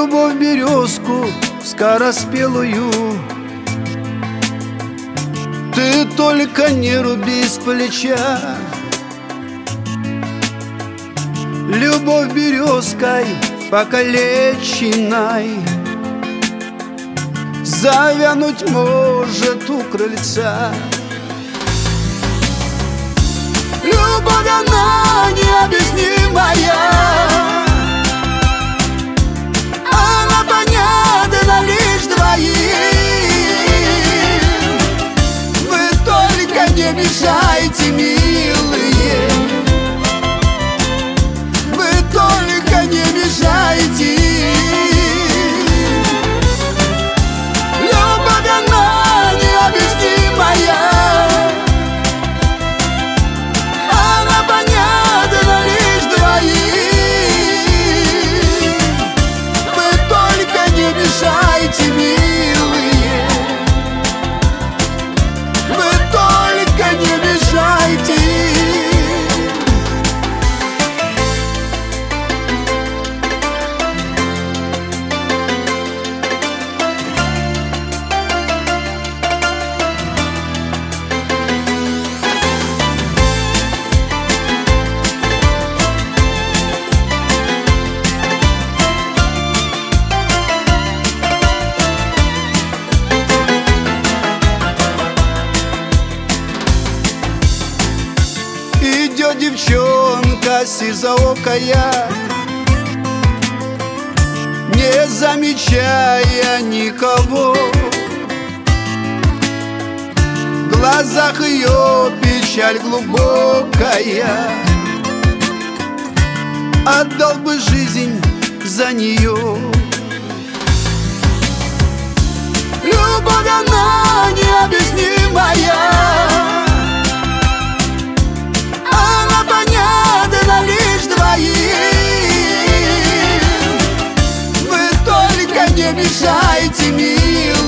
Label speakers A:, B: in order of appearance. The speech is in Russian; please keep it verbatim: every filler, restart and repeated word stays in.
A: Любовь березку скороспелую, ты только не руби с плеча. Любовь березкой покалеченной завянуть может у крыльца. Любовь, она необъяснимая, она понятна лишь двоим. Вы только не мешайте, милые, вы только не мешайте. Любовь, она необъяснимая, она понятна лишь двоим. Вы только не мешайте, милые, вы только не мешайте. Идет девчонка сизоокая, не замечая никого. В глазах ее печаль глубокая, отдал бы жизнь за нее. Любовь, она необъяснимая, она понятна лишь двоим. Вы только не мешайте, милые,